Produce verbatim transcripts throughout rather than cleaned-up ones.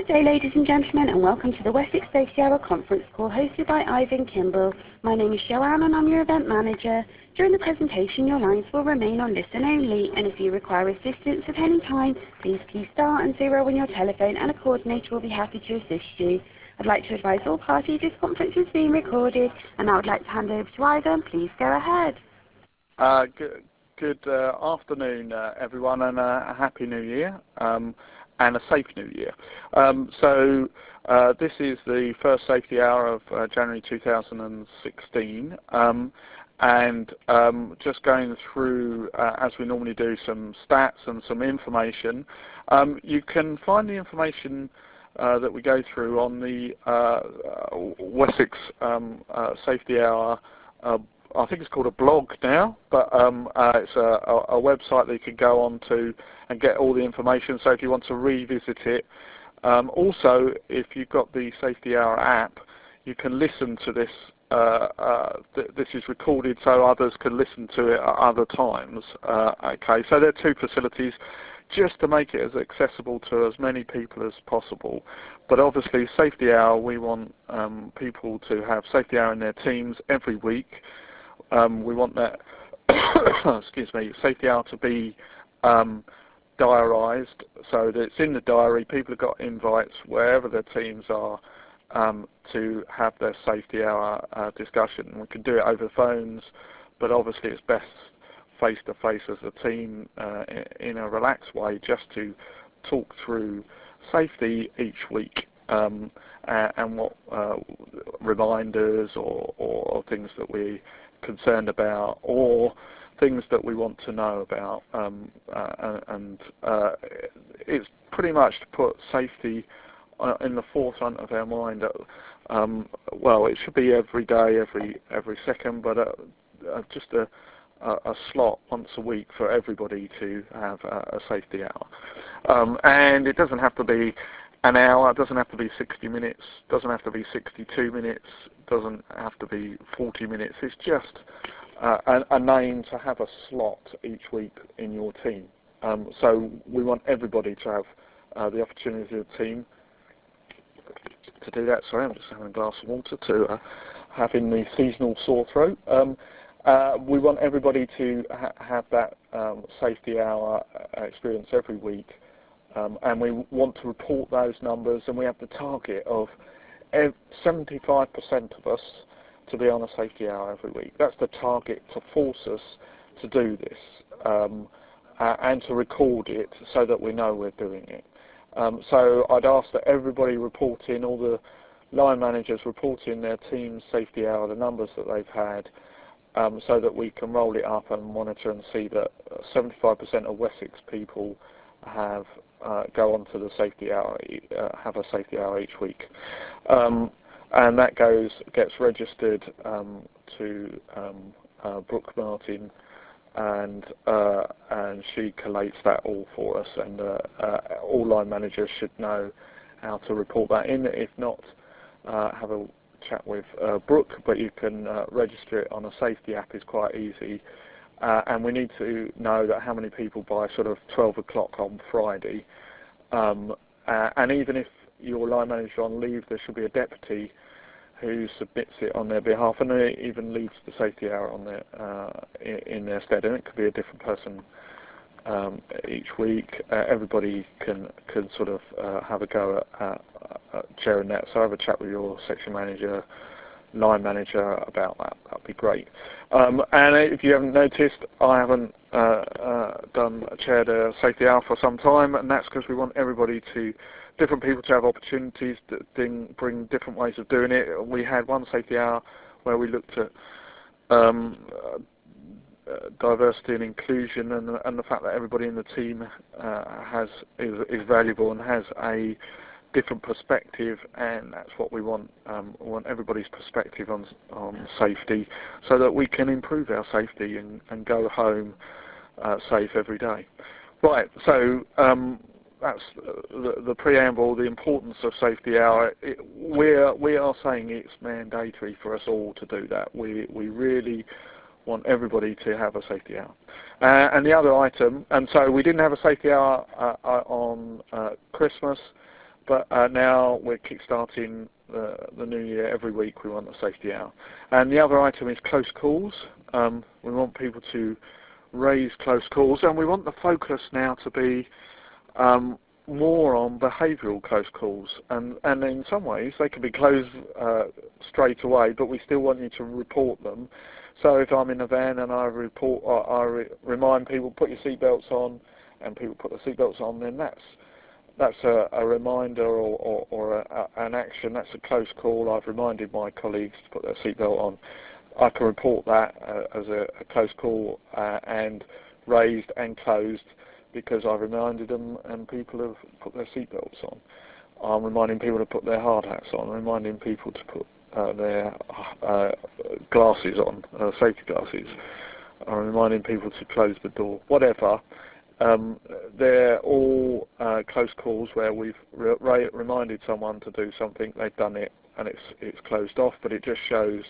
day, ladies and gentlemen, and welcome to the Wessex Safety Hour conference call hosted by Ivan Kimball. My name is Joanne and I'm your event manager. During the presentation, your lines will remain on listen only, and if you require assistance at any time, please key star and zero on your telephone and a coordinator will be happy to assist you. I'd like to advise all parties this conference is being recorded, and I would like to hand over to Ivan. Please go ahead. Uh, good good uh, afternoon, uh, everyone, and uh, a happy new year. Um, and a safe new year. Um, so uh, this is the first safety hour of uh, January two thousand sixteen, um, and um, just going through, uh, as we normally do, some stats and some information. Um, you can find the information uh, that we go through on the uh, Wessex um, uh, Safety Hour. uh, I think it's called a blog now, but um, uh, it's a, a, a website that you can go on to and get all the information. So if you want to revisit it, um, also if you've got the Safety Hour app, you can listen to this. Uh, uh, th this is recorded so others can listen to it at other times. Uh, okay, so there are two facilities just to make it as accessible to as many people as possible. But obviously, Safety Hour, we want um, people to have Safety Hour in their teams every week. Um, we want that, excuse me, Safety Hour to be um, diarised so that it's in the diary. People have got invites wherever their teams are um, to have their Safety Hour uh, discussion. We can do it over phones, but obviously it's best face-to-face as a team uh, in a relaxed way, just to talk through safety each week. Um, and, and what uh, reminders or, or, or things that we concerned about, or things that we want to know about, um, uh, and uh, it's pretty much to put safety uh, in the forefront of our mind. Um, well, it should be every day, every every second, but uh, uh, just a, a, a slot once a week for everybody to have a, a safety hour. Um, and it doesn't have to be an hour, it doesn't have to be sixty minutes, doesn't have to be sixty-two minutes, doesn't have to be forty minutes. It's just uh, a, a name to have a slot each week in your team. Um, so we want everybody to have uh, the opportunity of the team to do that. Sorry, I'm just having a glass of water to uh, having the seasonal sore throat. Um, uh, we want everybody to ha have that um, safety hour experience every week. Um, and we want to report those numbers, and we have the target of seventy-five percent of us to be on a safety hour every week. That's the target to force us to do this um, uh, and to record it so that we know we're doing it. Um, so I'd ask that everybody report in, all the line managers report in their team's safety hour, the numbers that they've had, um, so that we can roll it up and monitor and see that seventy-five percent of Wessex people have uh, go on to the safety hour, uh, have a safety hour each week, um, and that goes gets registered um, to um, uh, Brooke Martin, and uh, and she collates that all for us, and uh, uh, all line managers should know how to report that in. If not, uh, have a chat with uh, Brooke, but you can uh, register it on a safety app. Is quite easy. Uh, and we need to know that how many people by sort of twelve o'clock on Friday. Um, uh, and even if your line manager on leave, there should be a deputy who submits it on their behalf, and it even leads the safety hour on their, uh, in, in their stead. And it could be a different person um, each week. Uh, everybody can can sort of uh, have a go at, at, at chairing that. So have a chat with your section manager, line manager about that. That'd be great. Um, and if you haven't noticed, I haven't uh, uh, done chaired a safety hour for some time, and that's because we want everybody to, different people to have opportunities to bring, bring different ways of doing it. We had one safety hour where we looked at um, uh, diversity and inclusion, and, and the fact that everybody in the team uh, has is, is valuable and has a different perspective, and that's what we want. Um, we want everybody's perspective on on safety, so that we can improve our safety and, and go home uh, safe every day. Right. So um, that's the, the preamble. The importance of safety hour. It, we're we are saying it's mandatory for us all to do that. We we really want everybody to have a safety hour. Uh, and the other item, and so we didn't have a safety hour uh, uh, on uh, Christmas. but uh, now we're kick-starting the, the new year. Every week we want the safety hour. And the other item is close calls. Um, we want people to raise close calls, and we want the focus now to be um, more on behavioural close calls. And, and in some ways they can be closed uh, straight away, but we still want you to report them. So if I'm in a van and I report, or I re remind people, put your seatbelts on, and people put the seatbelts on, then that's that's a, a reminder or, or, or a, a, an action. That's a close call. I've reminded my colleagues to put their seatbelt on. I can report that uh, as a, a close call uh, and raised and closed because I've reminded them and people have put their seatbelts on. I'm reminding people to put their hard hats on. I'm reminding people to put uh, their uh, glasses on, uh, safety glasses. I'm reminding people to close the door. Whatever. Um, they're all uh, close calls where we've re reminded someone to do something, they've done it, and it's it's closed off. But it just shows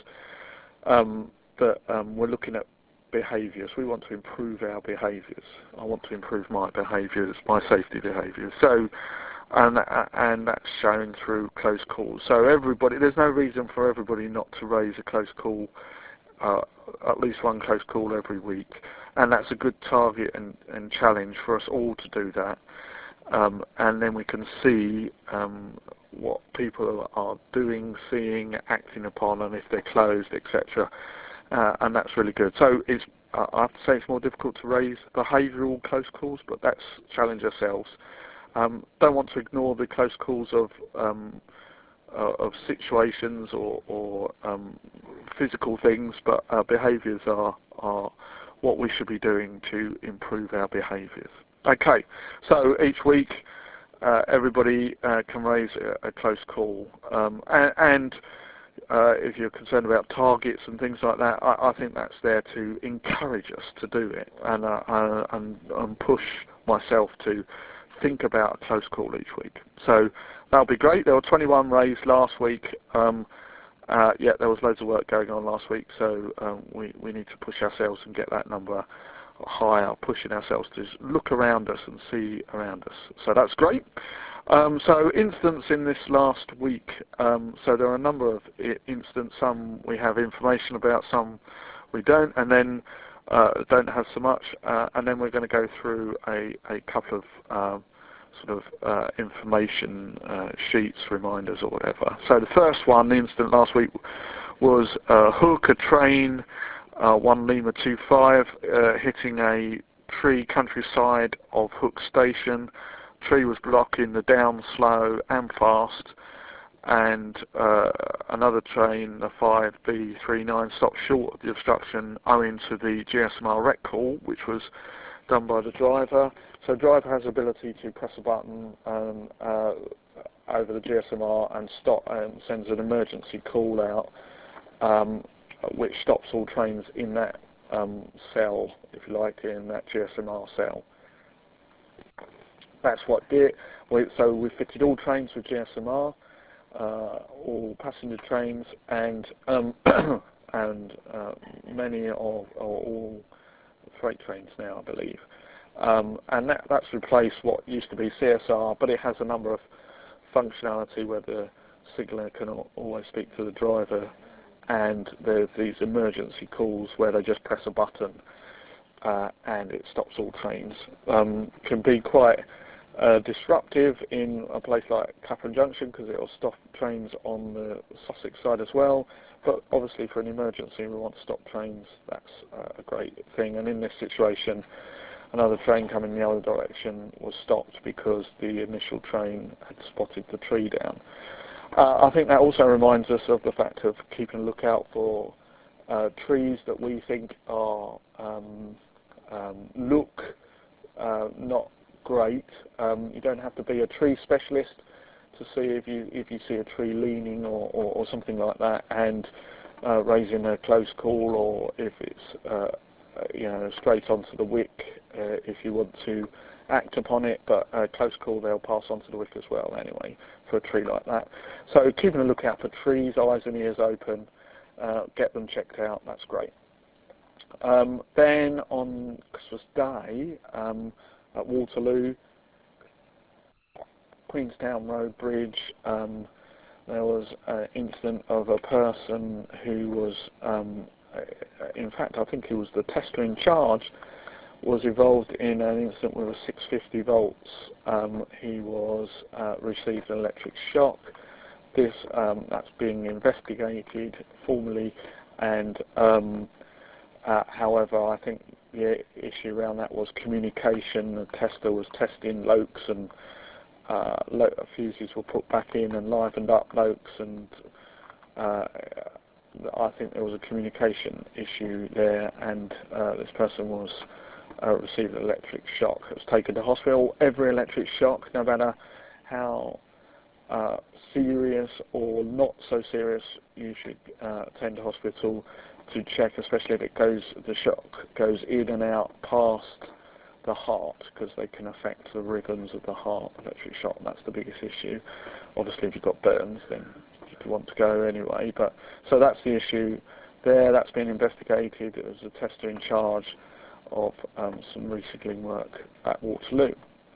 um, that um, we're looking at behaviours. We want to improve our behaviours. I want to improve my behaviours, my safety behaviours. So, and and that's shown through close calls. So everybody, there's no reason for everybody not to raise a close call. Uh, at least one close call every week, and that's a good target and, and challenge for us all to do that, um, and then we can see um, what people are doing, seeing, acting upon, and if they're closed, et cetera. Uh, and that's really good. So it's, uh, I have to say it's more difficult to raise behavioural close calls, but that's challenge ourselves. Um, don't want to ignore the close calls of um, uh, of situations or, or um, physical things, but our behaviours are, are what we should be doing to improve our behaviours. Okay, so each week uh, everybody uh, can raise a, a close call, um, and, and uh, if you're concerned about targets and things like that, I, I think that's there to encourage us to do it and, uh, uh, and, and push myself to think about a close call each week. So that'll be great. There were twenty-one raised last week. Um, uh, yeah, there was loads of work going on last week, so um, we, we need to push ourselves and get that number higher, pushing ourselves to look around us and see around us. So that's great. Um, so incidents in this last week. Um, so there are a number of incidents. Some we have information about, some we don't, and then uh, don't have so much. Uh, and then we're going to go through a, a couple of um, sort of uh, information uh, sheets, reminders or whatever. So the first one, the incident last week, was uh, Hook, a train, uh, one Lima two five, uh, hitting a tree countryside of Hook Station. Tree was blocking the down slow and fast, and uh, another train, the five B thirty-nine, stopped short of the obstruction owing to the G S M R rec call, which was done by the driver. So the driver has the ability to press a button um, uh, over the G S M R and stop and sends an emergency call out, um, which stops all trains in that um, cell, if you like, in that G S M R cell. That's what did. We, so we fitted all trains with G S M R, uh, all passenger trains, and um, and uh, many of or all freight trains now, I believe. Um, and that, that's replaced what used to be C S R, but it has a number of functionality where the signaller can always speak to the driver, and there's these emergency calls where they just press a button uh, and it stops all trains. Um, can be quite uh, disruptive in a place like Clapham Junction because it will stop trains on the Sussex side as well. But obviously for an emergency we want to stop trains. That's uh, a great thing. And in this situation, another train coming the other direction was stopped because the initial train had spotted the tree down. Uh, I think that also reminds us of the fact of keeping a lookout for uh, trees that we think are um, um, look uh, not great. Um, you don't have to be a tree specialist to see if you if you see a tree leaning or, or, or something like that, and uh, raising a close call, or if it's uh, you know straight onto the wick uh, if you want to act upon it. But a close call, they'll pass onto the wick as well anyway for a tree like that. So keeping a lookout for trees, eyes and ears open, uh, get them checked out. That's great. Um, then on Christmas Day um, at Waterloo, Queenstown Road Bridge, um, there was an incident of a person who was, um, in fact I think he was the tester in charge, was involved in an incident with a six hundred fifty volts. Um, he was uh, received an electric shock. This um, that's being investigated formally, and um, uh, however, I think the issue around that was communication. The tester was testing Lokes, and uh, lo fuses were put back in and livened up Lokes, and uh, I think there was a communication issue there, and uh, this person was uh, received an electric shock. It was taken to hospital. Every electric shock, no matter how uh, serious or not so serious, you should uh, attend to hospital to check, especially if it goes, the shock goes in and out past the heart, because they can affect the rhythms of the heart. Electric shock, that's the biggest issue. Obviously, if you've got burns, then you'd want to go anyway. But so that's the issue there. That's been investigated. It was a tester in charge of um, some resignaling work at Waterloo,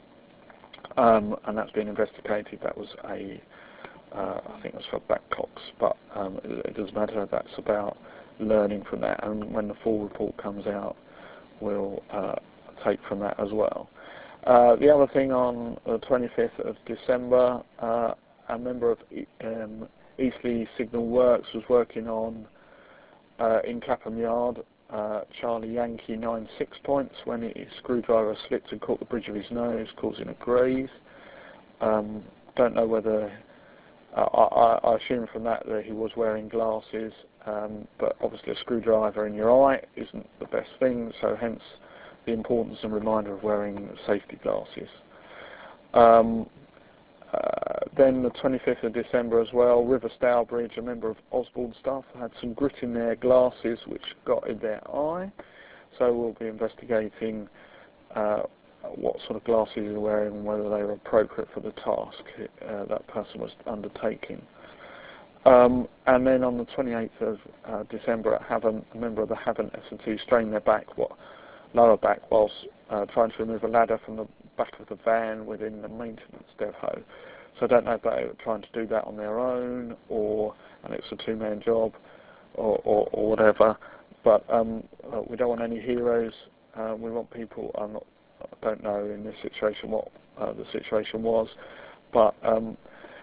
um, and that's been investigated. That was a, uh, I think it was for Babcocks, but um, it, it doesn't matter. That's about learning from that, and when the full report comes out, we'll uh, take from that as well. Uh, the other thing, on the twenty-fifth of December, uh, a member of um, Eastleigh Signal Works was working on uh, in Clapham Yard, uh, Charlie Yankee nine six points, when his screwdriver slipped and caught the bridge of his nose, causing a graze. Um, don't know whether, uh, I, I assume from that that he was wearing glasses, um, but obviously a screwdriver in your eye isn't the best thing, so hence the importance and reminder of wearing safety glasses. Um, uh, then the twenty-fifth of December as well, River Stour Bridge, a member of Osborne staff had some grit in their glasses which got in their eye, so we'll be investigating uh, what sort of glasses they're wearing and whether they were appropriate for the task uh, that person was undertaking. Um, and then on the twenty-eighth of uh, December at Havant, a member of the Havant S and T strained their back, what, lower back, whilst uh, trying to remove a ladder from the back of the van within the maintenance depot. So I don't know if they were trying to do that on their own, or and it's a two-man job, or, or, or whatever. But um, uh, we don't want any heroes. Uh, we want people. I'm not. I don't know in this situation what uh, the situation was, but um,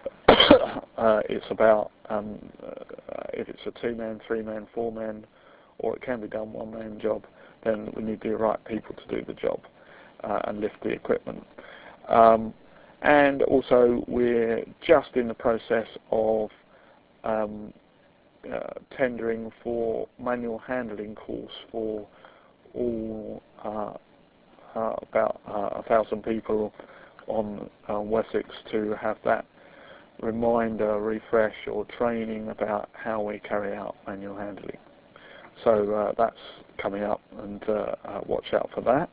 uh, it's about um, uh, if it's a two-man, three-man, four-man, or it can be done one-man job, then we need the right people to do the job uh, and lift the equipment. Um, and also, we're just in the process of um, uh, tendering for manual handling course for all uh, uh, about uh, a thousand people on uh, Wessex to have that reminder, refresh or training about how we carry out manual handling. So uh, that's coming up, and uh, uh, watch out for that.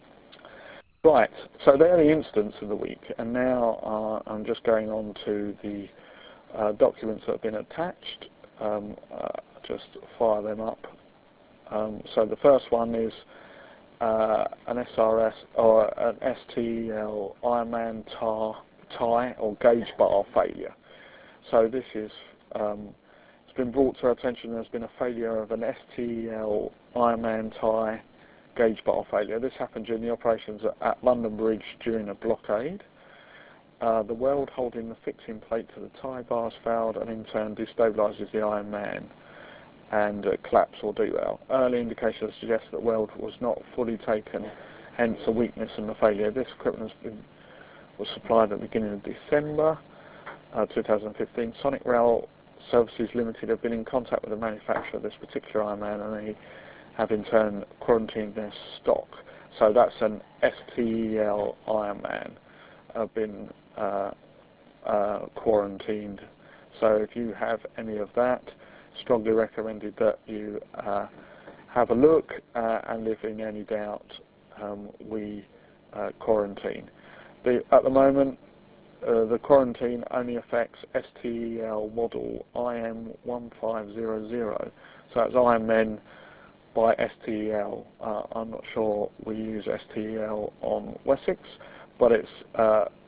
Right, so they're the incidents of the week, and now uh, I'm just going on to the uh, documents that have been attached. Um, uh, just fire them up. Um, so the first one is uh, an S R S or an S T E L Ironman tar, tie or gauge bar failure. So this is um, it's been brought to our attention there's been a failure of an S T E L Ironman tie gauge bar failure. This happened during the operations at, at London Bridge during a blockade. Uh, the weld holding the fixing plate to the tie bars failed and in turn destabilises the Iron Man and uh, collapse or derail. Early indications suggest that weld was not fully taken, hence a weakness in the failure. This equipment has been, was supplied at the beginning of December uh, two thousand fifteen. Sonic Rail Services Limited have been in contact with the manufacturer of this particular Iron Man, and they have in turn quarantined their stock. So that's an S T E L Iron Man have been uh, uh, quarantined. So if you have any of that, strongly recommended that you uh, have a look, uh, and if in any doubt, um, we uh, quarantine. The, at the moment, uh, the quarantine only affects S T E L model I M one five zero zero. So it's Iron Men by S T E L. Uh, I'm not sure we use S T E L on Wessex, but it's uh,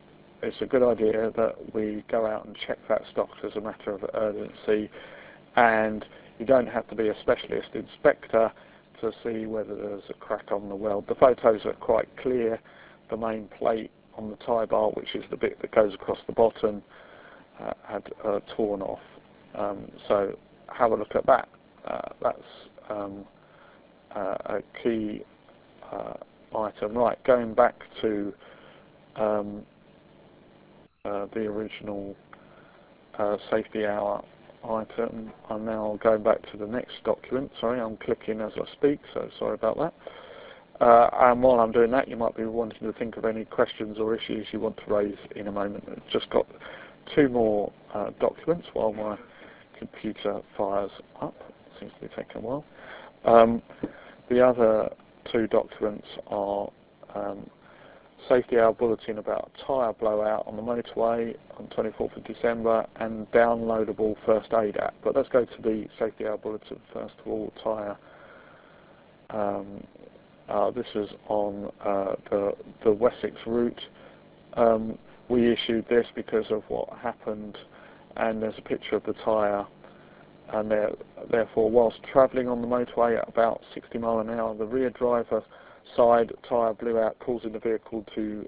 it's a good idea that we go out and check that stock as a matter of urgency, and you don't have to be a specialist inspector to see whether there's a crack on the weld. The photos are quite clear. The main plate on the tie bar, which is the bit that goes across the bottom, uh, had uh, torn off. Um, so have a look at that. Uh, that's um, uh, a key uh, item. Right, going back to um, uh, the original uh, safety hour item, I'm now going back to the next document. Sorry, I'm clicking as I speak, so sorry about that. Uh, and while I'm doing that, you might be wanting to think of any questions or issues you want to raise in a moment. I've just got two more uh, documents while my computer fires up. Seems to be taking a while. Um, the other two documents are um, safety hour bulletin about tyre blowout on the motorway on twenty-fourth of December and downloadable first aid app. But let's go to the safety hour bulletin first of all. Tyre. Um, uh, this is on uh, the the Wessex route. Um, we issued this because of what happened, and there's a picture of the tyre. And therefore, whilst travelling on the motorway at about sixty mile an hour, the rear driver side tyre blew out, causing the vehicle to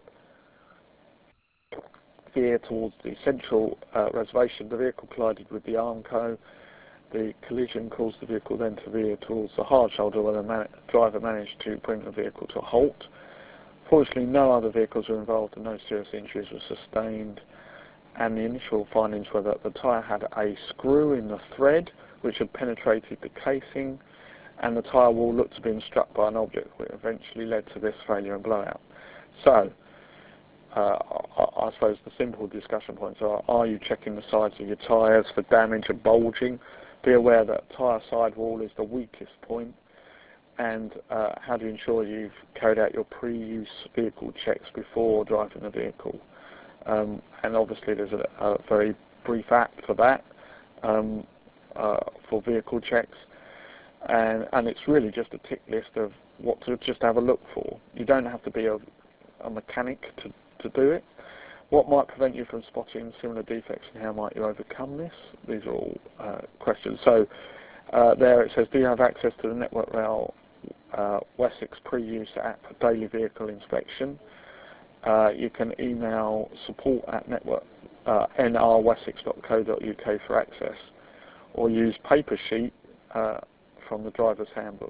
veer towards the central uh, reservation. The vehicle collided with the Armco. The collision caused the vehicle then to veer towards the hard shoulder, where the man driver managed to bring the vehicle to a halt. Fortunately, no other vehicles were involved and no serious injuries were sustained. And the initial findings were that the tyre had a screw in the thread which had penetrated the casing, and the tyre wall looked to have been struck by an object, which eventually led to this failure and blowout. So, uh, I, I suppose the simple discussion points are, are you checking the sides of your tyres for damage and bulging? Be aware that tyre sidewall is the weakest point, and uh, how do you ensure you've carried out your pre-use vehicle checks before driving the vehicle? Um, and obviously there's a, a very brief app for that, um, uh, for vehicle checks, and, and it's really just a tick list of what to just have a look for. You don't have to be a, a mechanic to, to do it. What might prevent you from spotting similar defects, and how might you overcome this? These are all uh, questions. So uh, there it says, do you have access to the Network Rail uh, Wessex pre-use app daily vehicle inspection? Uh, you can email support at network, uh, n r wessex dot co dot u k for access, or use Papersheet uh, from the driver's handbook.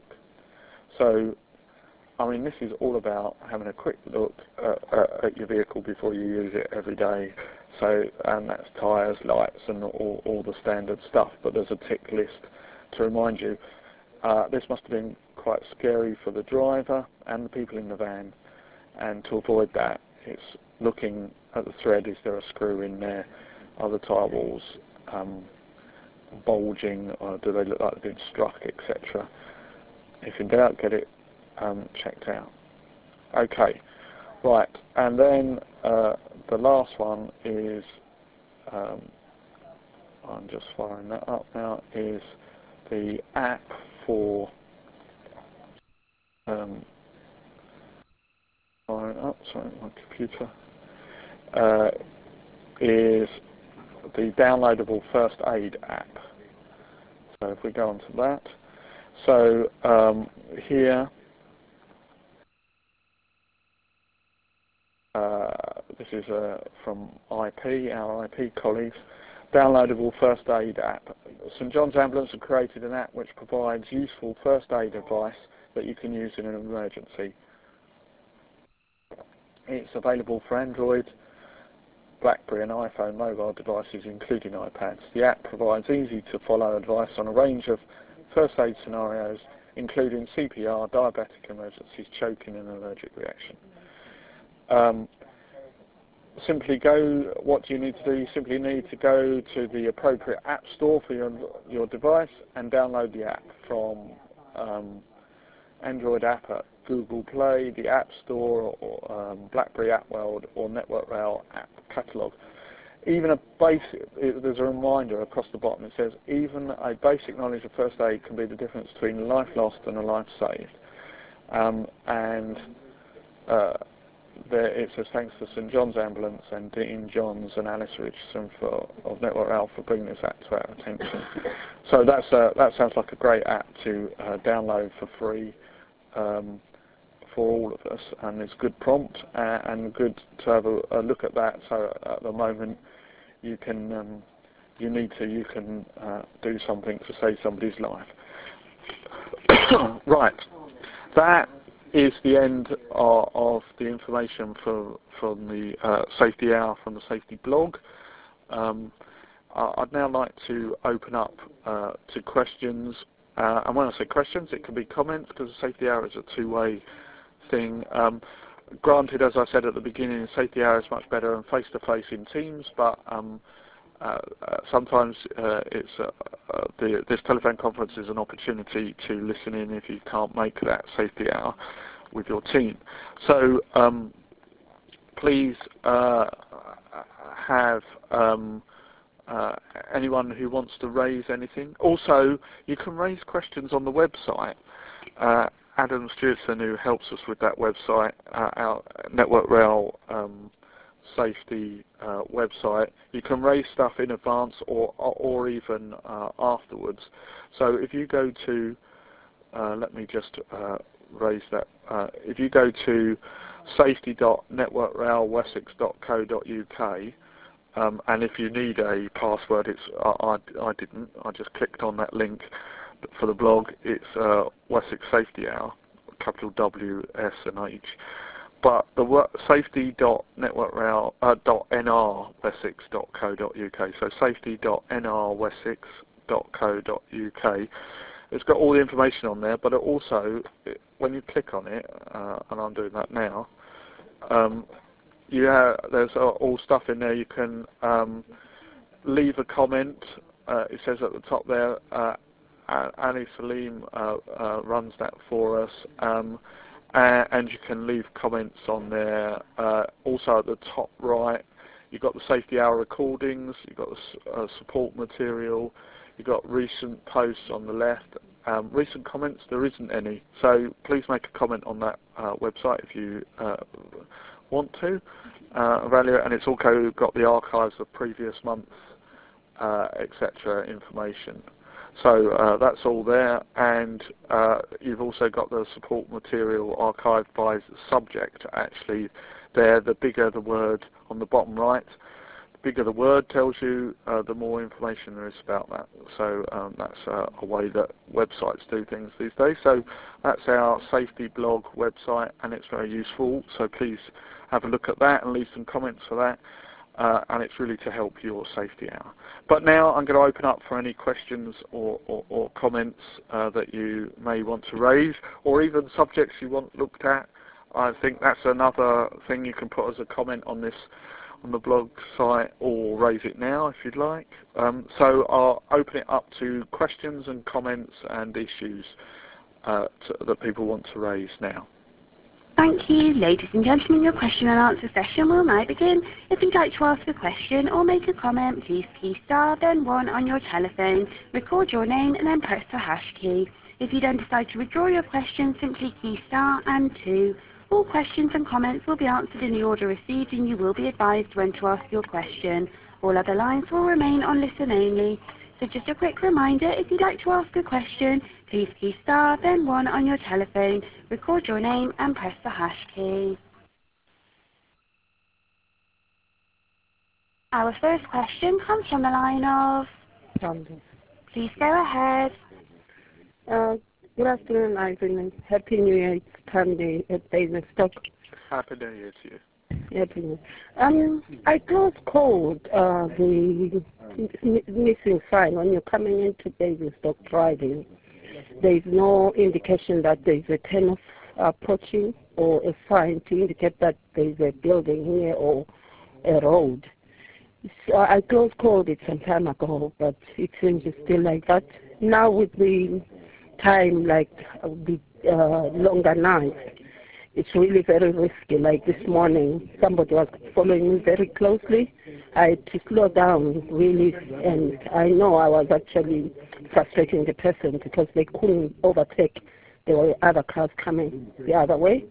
So, I mean, this is all about having a quick look uh, uh, at your vehicle before you use it every day. So, and that's tyres, lights, and all, all the standard stuff. But there's a tick list to remind you. Uh, this must have been quite scary for the driver and the people in the van. And to avoid that, it's looking at the thread. Is there a screw in there? Are the tyre walls um, bulging, or do they look like they've been struck, et cetera? If in doubt, get it um, checked out. Okay, right, and then uh, the last one is, um, I'm just firing that up now, is the app for um, firing up, sorry, my computer, uh, is the downloadable first aid app. So if we go on to that, so um, here, uh, this is uh, from I P, our I P colleagues, downloadable first aid app. St John's Ambulance have created an app which provides useful first aid advice that you can use in an emergency. It's available for Android, BlackBerry and iPhone mobile devices, including iPads. The app provides easy-to-follow advice on a range of first aid scenarios, including C P R, diabetic emergencies, choking and allergic reaction. Um, simply go, what do you need to do? You simply need to go to the appropriate app store for your, your device and download the app from um, Android app at Google Play, the App Store, or um, BlackBerry App World, or Network Rail App Catalogue. Even a basic, it, there's a reminder across the bottom. It says, even a basic knowledge of first aid can be the difference between a life lost and a life saved. Um, and uh, there, it says thanks to St John's Ambulance and Dean Johns and Alice Richardson for, of Network Rail for bringing this app to our attention. So that's a, that sounds like a great app to uh, download for free um, for all of us, and it's good prompt uh, and good to have a, a look at that. So at the moment you can, um, you need to, you can uh, do something to save somebody's life. Right, that is the end of, of the information for, from the uh, Safety Hour from the Safety blog. Um, I'd now like to open up uh, to questions, uh, and when I say questions, it can be comments, because the Safety Hour is a two-way thing. Um, granted, as I said at the beginning, the Safety Hour is much better than face-to-face in Teams, but um, uh, uh, sometimes uh, it's uh, uh, the, this telephone conference is an opportunity to listen in if you can't make that Safety Hour with your team. So um, please uh, have um, uh, anyone who wants to raise anything. Also, you can raise questions on the website. Uh, Adam Stewardson, who helps us with that website, uh, our Network Rail um, Safety uh, website, you can raise stuff in advance or or even uh, afterwards. So if you go to, uh, let me just uh, raise that. Uh, if you go to safety dot network rail wessex dot co dot U K, um, and if you need a password, it's I, I, I didn't. I just clicked on that link for the blog. It's uh, Wessex Safety Hour, capital W S and H. But the safety dot network rail dot N R wessex dot co dot U K. So safety dot N R wessex dot co dot U K. It's got all the information on there, but it also, it, when you click on it, uh, and I'm doing that now, um, you have, there's uh, all stuff in there. You can um, leave a comment. Uh, it says at the top there, uh, Ali Salim uh, uh, runs that for us. Um, and you can leave comments on there. Uh, also at the top right, you've got the Safety Hour recordings, you've got the uh, support material, you've got recent posts on the left. Um, recent comments, there isn't any. So please make a comment on that uh, website if you uh, want to. Uh, value it, and it's also got the archives of previous months, uh, et cetera information. So uh, that's all there, and uh, you've also got the support material archived by subject, actually. There, the bigger the word on the bottom right, the bigger the word tells you, uh, the more information there is about that. So um, that's uh, a way that websites do things these days. So that's our safety blog website, and it's very useful. So please have a look at that and leave some comments for that. Uh, and it's really to help your Safety Hour. But now I'm going to open up for any questions or, or, or comments uh, that you may want to raise, or even subjects you want looked at. I think that's another thing you can put as a comment on this, on the blog site, or raise it now if you'd like. Um, so I'll open it up to questions and comments and issues uh, to, that people want to raise now. Thank you. Ladies and gentlemen, your question and answer session will now begin. If you'd like to ask a question or make a comment, please key star, then one on your telephone. Record your name and then press the hash key. If you then decide to withdraw your question, simply key star and two. All questions and comments will be answered in the order received, and you will be advised when to ask your question. All other lines will remain on listen only. So just a quick reminder, if you'd like to ask a question, please key star, then one on your telephone, record your name and press the hash key. Our first question comes from the line of... Sunday. Please go ahead. Uh, good afternoon, Ivan. Happy New Year. It's Sunday at Basingstoke. Happy New Year to you. Happy New Year. Um, I just called uh, the missing sign when you're coming into Basingstoke driving. There is no indication that there is a turn-off approaching or a sign to indicate that there is a building here or a road. So I just called it some time ago, but it seems it's still like that. Now with the time, like the uh, longer night, it's really very risky. Like this morning, somebody was following me very closely. I had to slow down, really, and I know I was actually frustrating the person because they couldn't overtake. There were other cars coming the other way.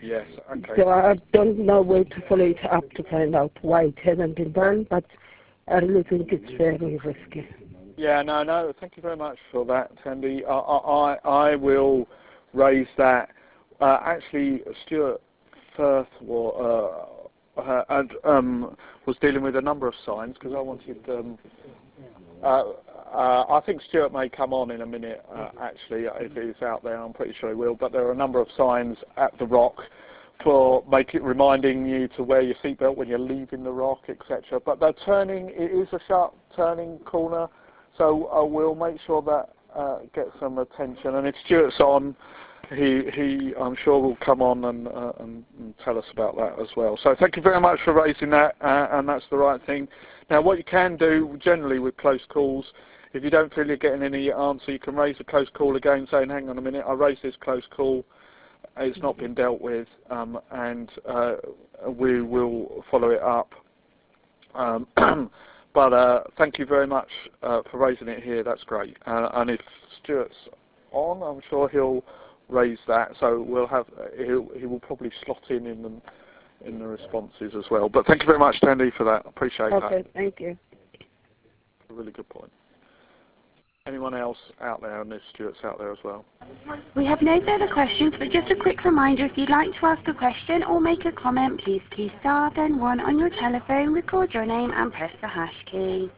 Yes, okay. So I don't know where to follow it up to find out why it hasn't been done, but I really think it's very risky. Yeah, no, no, thank you very much for that, Tandy. I, I, I will raise that. Uh, actually, Stuart Firth uh, uh, and, um, was dealing with a number of signs, because I wanted... Um, uh, uh, I think Stuart may come on in a minute, uh, actually, if he's out there. I'm pretty sure he will. But there are a number of signs at the Rock for make it reminding you to wear your seatbelt when you're leaving the Rock, et cetera. But they're turning, it is a sharp turning corner, so uh, we'll make sure that uh, gets some attention. And if Stuart's on, he, he I'm sure will come on and, uh, and, and tell us about that as well. So thank you very much for raising that, uh, and that's the right thing. Now, what you can do generally with close calls, if you don't feel you're getting any answer, you can raise a close call again, saying, hang on a minute, I raised this close call, it's not been dealt with, um, and uh, we will follow it up. Um, but uh, thank you very much uh, for raising it here, that's great. Uh, and if Stuart's on, I'm sure he'll raise that, so we'll have, he'll, he will probably slot in in the, in the responses as well. But thank you very much, Tandy, for that. I appreciate okay, that. Okay, thank you. A really good point. Anyone else out there, and if Stuart's out there as well? We have no further questions, but just a quick reminder, if you'd like to ask a question or make a comment, please key star then one on your telephone, record your name and press the hash key.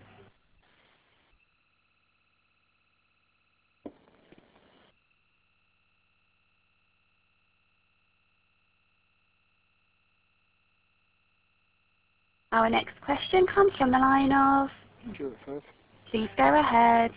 Our next question comes from the line of... Stuart Firth. Please go ahead.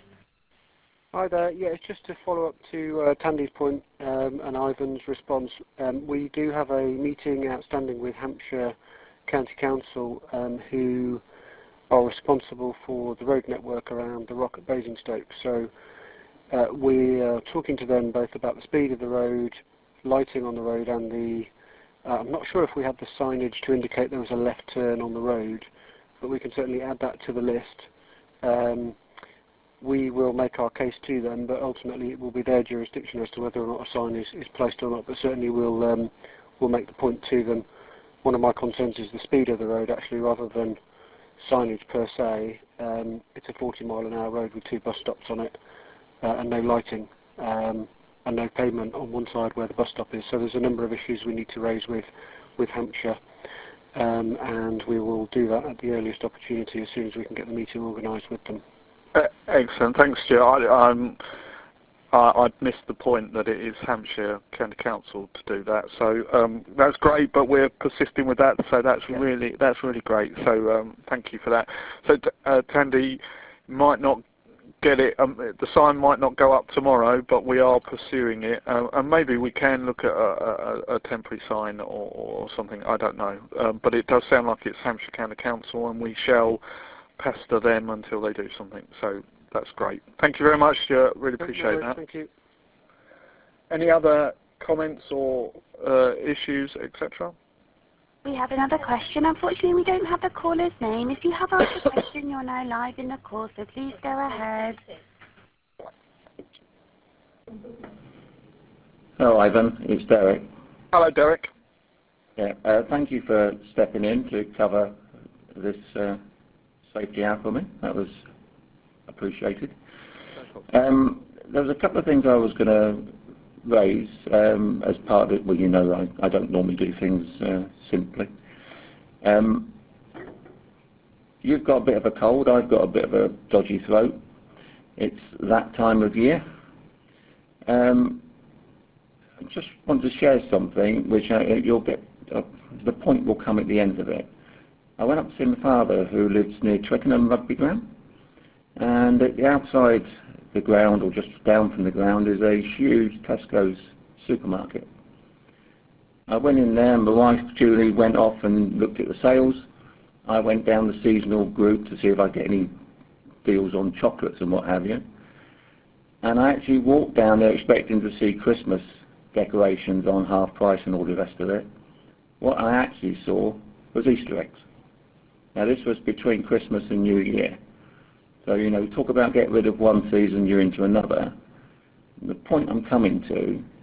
Hi there. Yeah, it's just to follow up to uh, Tandy's point um, and Ivan's response. Um, we do have a meeting outstanding with Hampshire County Council, um, who are responsible for the road network around the Rock at Basingstoke. So uh, we are talking to them both about the speed of the road, lighting on the road, and the... Uh, I'm not sure if we have the signage to indicate there was a left turn on the road, but we can certainly add that to the list. Um, we will make our case to them, but ultimately it will be their jurisdiction as to whether or not a sign is, is placed or not, but certainly we'll, um, we'll make the point to them. One of my concerns is the speed of the road, actually, rather than signage per se. Um, it's a forty mile an hour road with two bus stops on it, uh, and no lighting. Um, and no pavement on one side where the bus stop is. So there's a number of issues we need to raise with, with Hampshire, um, and we will do that at the earliest opportunity as soon as we can get the meeting organised with them. Uh, excellent, thanks, Stuart. I, I'm, I, I'd missed the point that it is Hampshire County Council to do that, so um, that's great. But we're persisting with that, so that's yeah. really that's really great. So um, thank you for that. So uh, Tandy might not get it, um, the sign might not go up tomorrow, but we are pursuing it, uh, and maybe we can look at a, a, a temporary sign or, or something, I don't know, um, but it does sound like it's Hampshire County Council, and we shall pester them until they do something, so that's great. Thank you very much, Stuart, really appreciate that. Thank you. Any other comments or uh, issues, et cetera? We have another question. Unfortunately, we don't have the caller's name. If you have asked a question, you're now live in the call, so please go ahead. Hello, Ivan. It's Derek. Hello, Derek. Yeah, uh, thank you for stepping in to cover this uh, safety hour for me. That was appreciated. Um, there was a couple of things I was going to raise um, as part of it. Well, you know, I, I don't normally do things uh, simply. Um, you've got a bit of a cold, I've got a bit of a dodgy throat. It's that time of year. Um, I just want to share something which I, you'll get, uh, the point will come at the end of it. I went up to see my father, who lives near Twickenham Rugby Ground, and at the outside the ground, or just down from the ground, is a huge Tesco's supermarket. I went in there, and my wife Julie went off and looked at the sales. I went down the seasonal group to see if I get any deals on chocolates and what have you. And I actually walked down there expecting to see Christmas decorations on half price and all the rest of it. What I actually saw was Easter eggs. Now this was between Christmas and New Year. So, you know, talk about get rid of one season, you're into another. The point I'm coming to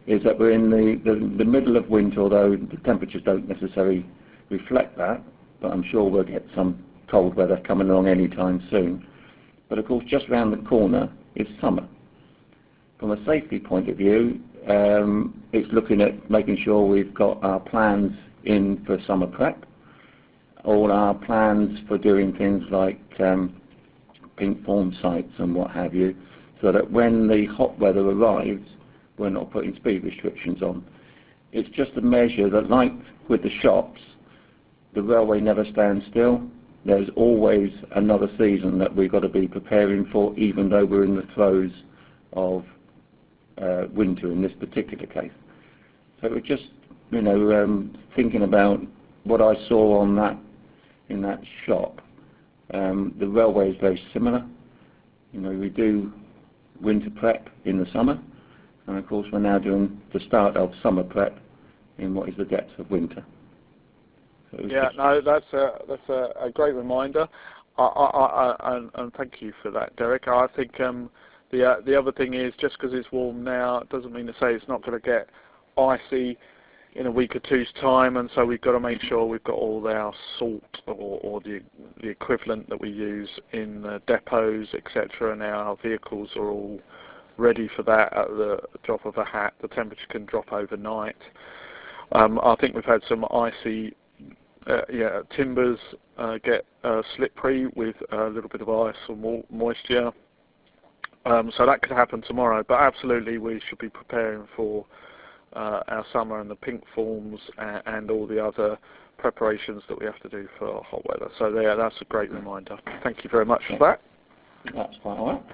is that we're in the, the, the middle of winter, although the temperatures don't necessarily reflect that, but I'm sure we'll get some cold weather coming along anytime soon. But of course, just around the corner is summer. From a safety point of view, um, it's looking at making sure we've got our plans in for summer prep, all our plans for doing things like um, pink form sites and what have you, so that when the hot weather arrives, we're not putting speed restrictions on. It's just a measure that, like with the shops, the railway never stands still. There's always another season that we've got to be preparing for, even though we're in the throes of uh, winter in this particular case. So we're just, you know, um, thinking about what I saw on that in that shop. Um, the railway is very similar. You know, we do winter prep in the summer, and of course we're now doing the start of summer prep in what is the depths of winter. So yeah, no, that's a that's a, a great reminder, I, I, I, and, and thank you for that, Derek. I think um, the uh, the other thing is, just because it's warm now, it doesn't mean to say it's not going to get icy in a week or two's time, and so we've got to make sure we've got all our salt or, or the the equivalent that we use in the depots, et cetera, and our vehicles are all ready for that at the drop of a hat. The temperature can drop overnight. Um, I think we've had some icy uh, yeah, timbers uh, get uh, slippery with a little bit of ice or mo moisture. Um, so that could happen tomorrow, but absolutely we should be preparing for uh, our summer and the pink forms and, and all the other preparations that we have to do for hot weather. So there, that's a great reminder. Thank you very much for that. That's quite all right.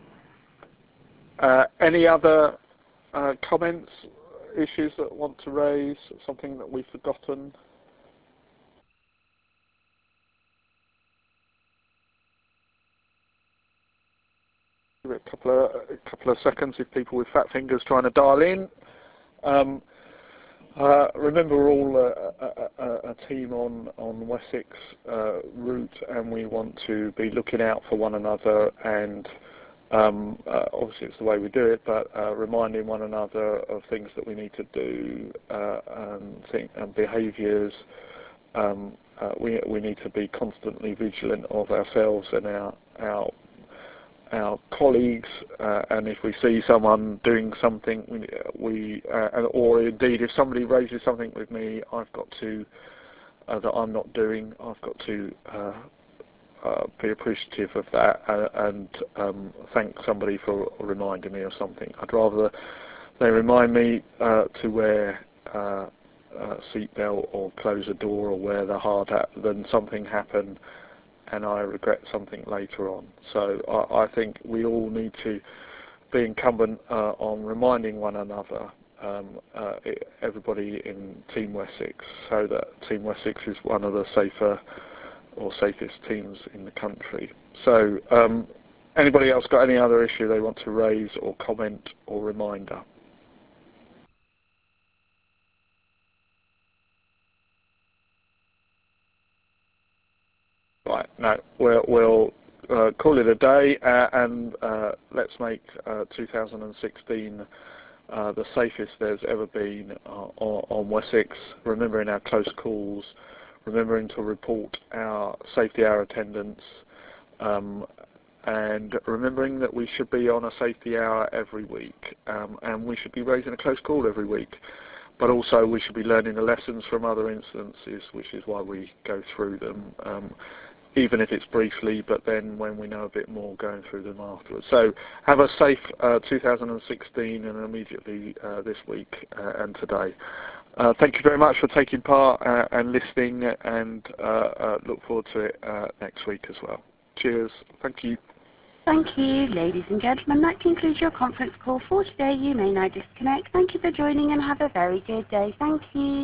Uh, any other uh, comments, issues that want to raise, something that we've forgotten? Give it a couple of a couple of seconds if people with fat fingers trying to dial in. Um, uh, remember, we're all a, a, a, a team on on Wessex uh, route, and we want to be looking out for one another. And um, uh, obviously, it's the way we do it, but uh, reminding one another of things that we need to do uh, and, think, and behaviours. Um, uh, we we need to be constantly vigilant of ourselves and our our. our colleagues, uh, and if we see someone doing something, we, we uh, or indeed if somebody raises something with me, I've got to, uh, that I'm not doing, I've got to uh, uh, be appreciative of that uh, and um, thank somebody for reminding me of something. I'd rather they remind me uh, to wear uh, a seatbelt or close a door or wear the hard hat than something happen and I regret something later on. So I, I think we all need to be incumbent uh, on reminding one another, um, uh, everybody in Team Wessex, so that Team Wessex is one of the safer or safest teams in the country. So um, anybody else got any other issue they want to raise or comment or reminder? Right, no, we'll, we'll uh, call it a day uh, and uh, let's make uh, two thousand sixteen uh, the safest there's ever been uh, on, on Wessex, remembering our close calls, remembering to report our safety hour attendance, um, and remembering that we should be on a safety hour every week, um, and we should be raising a close call every week. But also we should be learning the lessons from other instances, which is why we go through them. Um, even if it's briefly, but then when we know a bit more, going through them afterwards. So have a safe uh, two thousand sixteen and immediately uh, this week uh, and today. Uh, thank you very much for taking part uh, and listening, and uh, uh, look forward to it uh, next week as well. Cheers. Thank you. Thank you, ladies and gentlemen. That concludes your conference call for today. You may now disconnect. Thank you for joining and have a very good day. Thank you.